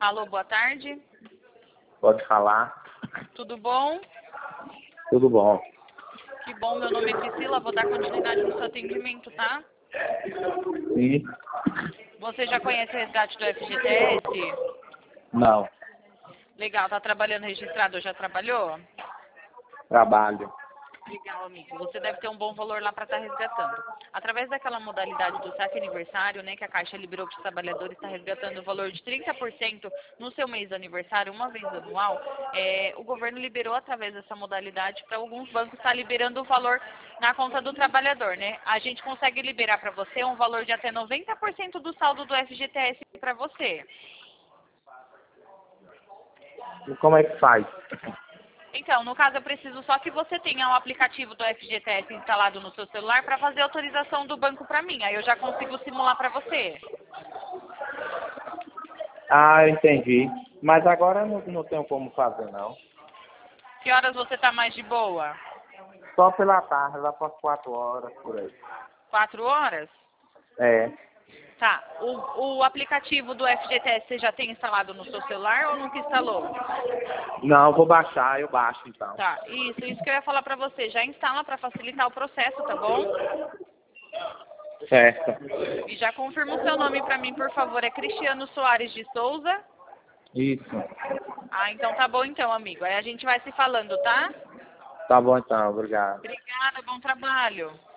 Alô, boa tarde. Pode falar. Tudo bom? Tudo bom. Que bom, meu nome é Priscila, vou dar continuidade no seu atendimento, tá? Sim. Você já conhece o resgate do FGTS? Não. Legal, tá trabalhando registrado ou já trabalhou? Trabalho. Legal, amigo. Você deve ter um bom valor lá para estar resgatando. Através daquela modalidade do saque aniversário, né, que a Caixa liberou para os trabalhadores estar resgatando o valor de 30% no seu mês de aniversário, uma vez anual, o governo liberou através dessa modalidade para alguns bancos estar liberando o valor na conta do trabalhador, né? A gente consegue liberar para você um valor de até 90% do saldo do FGTS para você. E como é que faz? Então, no caso, eu preciso só que você tenha o aplicativo do FGTS instalado no seu celular para fazer a autorização do banco para mim. Aí eu já consigo simular para você. Ah, eu entendi. Mas agora eu não tenho como fazer, não. Que horas você está mais de boa? Só pela tarde, lá para as 4 horas, por aí. 4 horas? É. Tá. O aplicativo do FGTS você já tem instalado no seu celular ou nunca instalou? Não, eu vou baixar, eu baixo então. Tá. Isso que eu ia falar para você. Já instala para facilitar o processo, tá bom? Certo. E já confirma o seu nome para mim, por favor. É Cristiano Soares de Souza? Isso. Ah, então tá bom então, amigo. Aí a gente vai se falando, tá? Tá bom então, obrigado. Obrigada, bom trabalho.